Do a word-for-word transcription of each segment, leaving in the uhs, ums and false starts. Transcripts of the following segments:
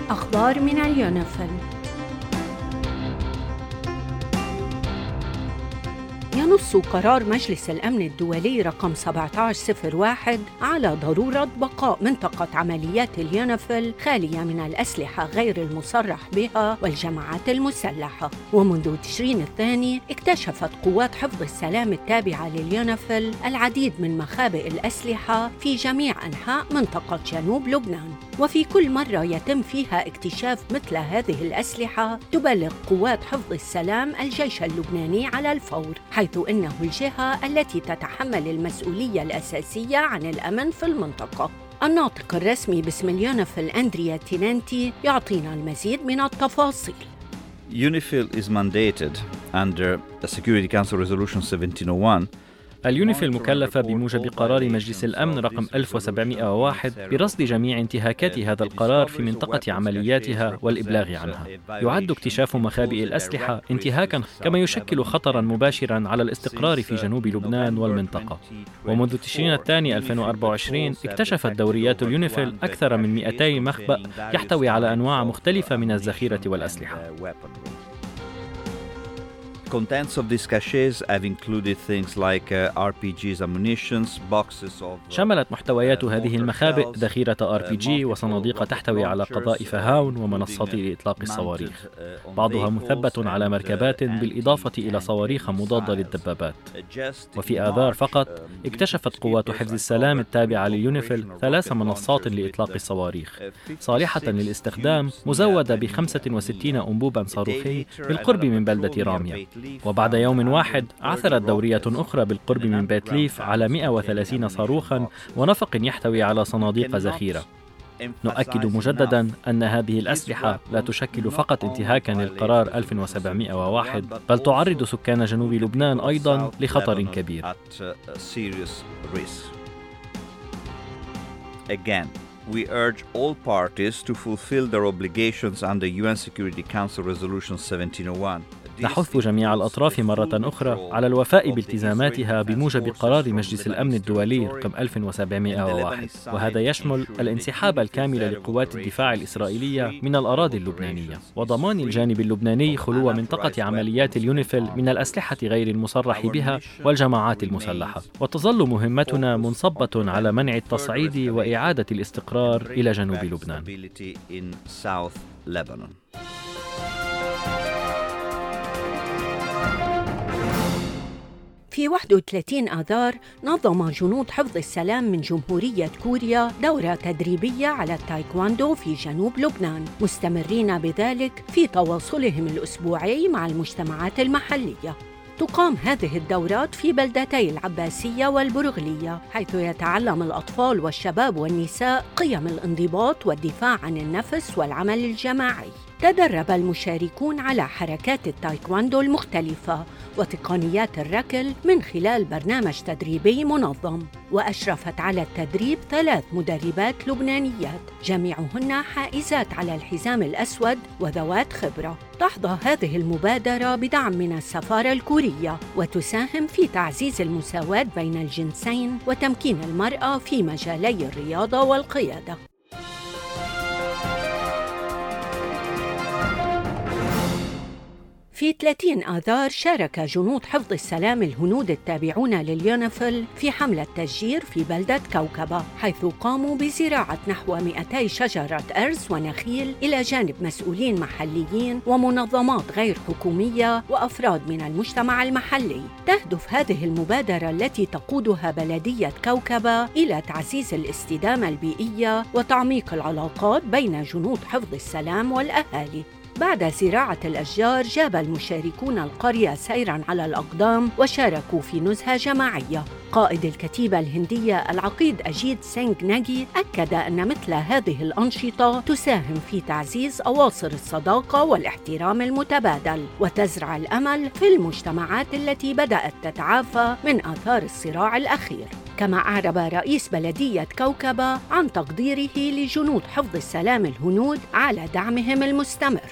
أخبار من اليونيفيل. ينص قرار مجلس الأمن الدولي رقم سبعة عشر صفر واحد على ضرورة بقاء منطقة عمليات اليونيفيل خالية من الأسلحة غير المصرح بها والجماعات المسلحة. ومنذ تشرين الثاني اكتشفت قوات حفظ السلام التابعة لليونيفيل العديد من مخابئ الأسلحة في جميع أنحاء منطقة جنوب لبنان، وفي كل مرة يتم فيها اكتشاف مثل هذه الأسلحة تبلغ قوات حفظ السلام الجيش اللبناني على الفور، حيث إنه الجهة التي تتحمل المسؤولية الأساسية عن الأمن في المنطقة. الناطق الرسمي باسم اليونيفيل أندريا تيننتي يعطينا المزيد من التفاصيل. UNIFIL is mandated under the Security Council Resolution سبعة آلاف وواحد. اليونيفيل مكلفة بموجب قرار مجلس الأمن رقم ألف وسبعمائة وواحد برصد جميع انتهاكات هذا القرار في منطقة عملياتها والإبلاغ عنها. يعد اكتشاف مخابئ الأسلحة انتهاكاً، كما يشكل خطراً مباشراً على الاستقرار في جنوب لبنان والمنطقة. ومنذ تشرين الثاني ألفين وأربعة وعشرين اكتشفت دوريات اليونيفيل أكثر من مئتي مخبأ يحتوي على أنواع مختلفة من الذخيرة والأسلحة. Contents of these caches have included things like uh, R P Gs, ammunitions, boxes of uh, شملت محتويات هذه المخابئ ذخيرة آر بي جي وصناديق تحتوي على قذائف هاون ومنصات لإطلاق الصواريخ، بعضها مثبت على مركبات بالإضافة إلى صواريخ مضادة للدبابات. وفي آذار فقط اكتشفت قوات حفظ السلام التابعة ليونيفيل ثلاث منصات لإطلاق الصواريخ صالحة للاستخدام، مزودة ب خمسة وستين أنبوبا صاروخي بالقرب من بلدة رامية. وبعد يوم واحد عثرت دورية أخرى بالقرب من بيت ليف على مئة وثلاثين صاروخاً ونفق يحتوي على صناديق ذخيرة. نؤكد مجدداً أن هذه الأسلحة لا تشكل فقط انتهاكاً للقرار ألف وسبعمائة وواحد، بل تعرض سكان جنوب لبنان أيضاً لخطر كبير. Again, we urge all parties to fulfill their obligations under U N Security Council Resolution سبعة آلاف وواحد. نحث جميع الأطراف مرة أخرى على الوفاء بالتزاماتها بموجب قرار مجلس الأمن الدولي رقم ألف وسبعمائة وواحد، وهذا يشمل الانسحاب الكامل لقوات الدفاع الإسرائيلية من الأراضي اللبنانية، وضمان الجانب اللبناني خلو منطقة عمليات اليونيفيل من الأسلحة غير المصرح بها والجماعات المسلحة. وتظل مهمتنا منصبة على منع التصعيد وإعادة الاستقرار إلى جنوب لبنان. في واحد وثلاثين آذار نظم جنود حفظ السلام من جمهورية كوريا دورة تدريبية على التايكواندو في جنوب لبنان، مستمرين بذلك في تواصلهم الأسبوعي مع المجتمعات المحلية. تقام هذه الدورات في بلدتي العباسية والبرغلية، حيث يتعلم الأطفال والشباب والنساء قيم الانضباط والدفاع عن النفس والعمل الجماعي. تدرب المشاركون على حركات التايكواندو المختلفة وتقنيات الركل من خلال برنامج تدريبي منظم، وأشرفت على التدريب ثلاث مدربات لبنانيات جميعهن حائزات على الحزام الأسود وذوات خبرة. تحظى هذه المبادرة بدعم من السفارة الكورية وتساهم في تعزيز المساواة بين الجنسين وتمكين المرأة في مجالي الرياضة والقيادة. في ثلاثين آذار شارك جنود حفظ السلام الهنود التابعون لليونيفيل في حملة تشجير في بلدة كوكبة، حيث قاموا بزراعة نحو مئتي شجرة أرز ونخيل إلى جانب مسؤولين محليين ومنظمات غير حكومية وأفراد من المجتمع المحلي. تهدف هذه المبادرة التي تقودها بلدية كوكبة إلى تعزيز الاستدامة البيئية وتعميق العلاقات بين جنود حفظ السلام والأهالي. بعد زراعة الأشجار جاب المشاركون القرية سيراً على الأقدام وشاركوا في نزهة جماعية. قائد الكتيبة الهندية العقيد أجيت سينغ ناجي أكد أن مثل هذه الأنشطة تساهم في تعزيز أواصر الصداقة والاحترام المتبادل وتزرع الأمل في المجتمعات التي بدأت تتعافى من آثار الصراع الأخير. كما أعرب رئيس بلدية كوكبة عن تقديره لجنود حفظ السلام الهنود على دعمهم المستمر.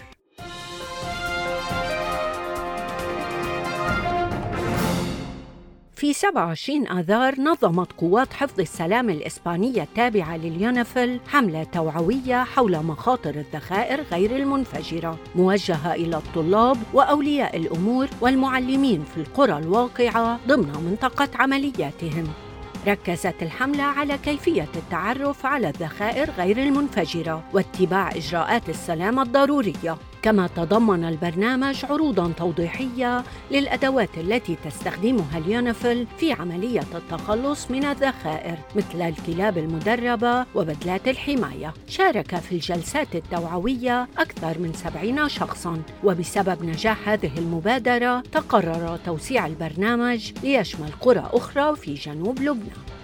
في سبعة وعشرين آذار نظمت قوات حفظ السلام الإسبانية التابعة لليونيفيل حملة توعوية حول مخاطر الذخائر غير المنفجرة موجهة إلى الطلاب وأولياء الأمور والمعلمين في القرى الواقعة ضمن منطقة عملياتهم. ركزت الحملة على كيفية التعرف على الذخائر غير المنفجرة واتباع إجراءات السلامة الضرورية، كما تضمن البرنامج عروضاً توضيحية للأدوات التي تستخدمها اليونيفيل في عملية التخلص من الذخائر مثل الكلاب المدربة وبدلات الحماية. شارك في الجلسات التوعوية أكثر من سبعين شخصاً، وبسبب نجاح هذه المبادرة تقرر توسيع البرنامج ليشمل قرى أخرى في جنوب لبنان.